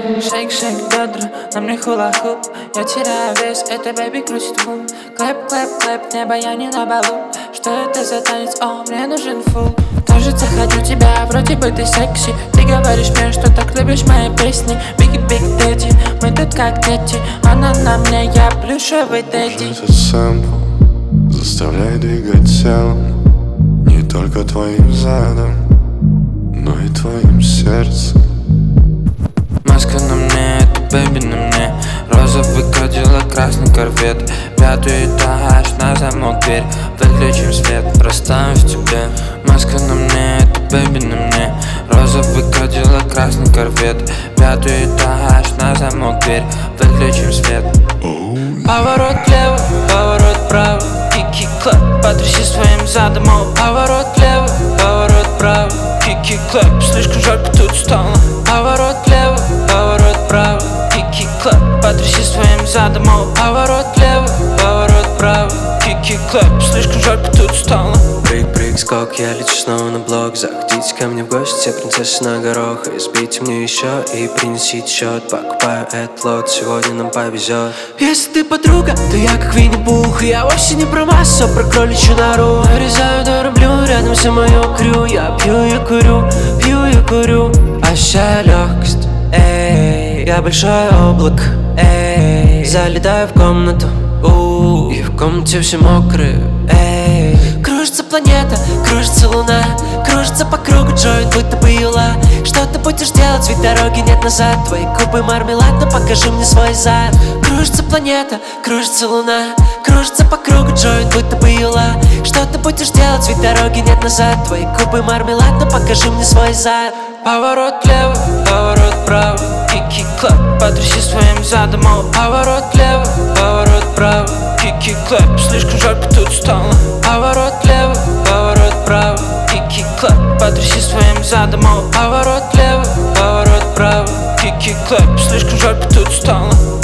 Шейк, шейк, бедра, на мне хула-хуп. Я теряю вес, это бэйби крутит фул. Клэп, клэп, клэп, небо, я не на балу. Что это за танец? О, мне нужен фул. Кажется, хочу тебя, вроде бы ты секси. Ты говоришь мне, что так любишь мои песни. Бигги, биг, дэдди, мы тут как дети. Она на мне, я плюшевый дэдди. Этот сэмпл заставляй двигать телом. Не только твоим задом, но и твоим сердцем. Маска на мне, это бэби на мне. Розовый кадиллак, красный корвет. 5-й этаж, на замок дверь. Выключим свет, расставим в тебе. Маска на мне, это бэби на мне. Розовый кадиллак, красный корвет. 5-й этаж, на замок дверь. Выключим свет. Поворот лево, поворот право. Кики-клэп, потряси своим задом. Поворот лево, поворот право. Кики-клэп, слишком жарко тут стало. Поворот лево, поворот право. Кики-клэп, потряси своим задом. Поворот лево, поворот право. Кики-клэп, слишком жарко тут стало. Прыг-прыг, скок, я лечу снова на блок. Заходите ко мне в гости, принцесса на горох. Избейте мне еще и принесите счет. Покупаю этот лот, сегодня нам повезет. Если ты подруга, то я как Винни-Пух. Я вовсе не про массу, а про кроличью нору. Нарезаю дорублю, рядом все мое крю. Я пью и курю, пью и курю. Ощущаю легкость, эй. Я большое облако, эй. Залетаю в комнату, и в комнате все мокрые, эй. Кружится планета, кружится луна. Кружится по кругу джойнт, будто бы юла. Что ты будешь делать, ведь дороги нет назад. Твои губы мармелад, но покажи мне свой зад. Кружится планета, кружится луна. Кружится по кругу джойнт, будто бы юла. Что ты будешь делать, ведь дороги нет назад. Твои губы мармелад, но покажи мне свой зад. Поворот лево, поворот право. Кики-клэп, потряси своим задом. Поворот лево, поворот право. Кики-клэп, слишком жарко тут стало. Поворот лево, поворот право. Кики-клэп, потряси своим задом. Поворот лево, поворот право. Кики-клэп, слишком жарко тут стало.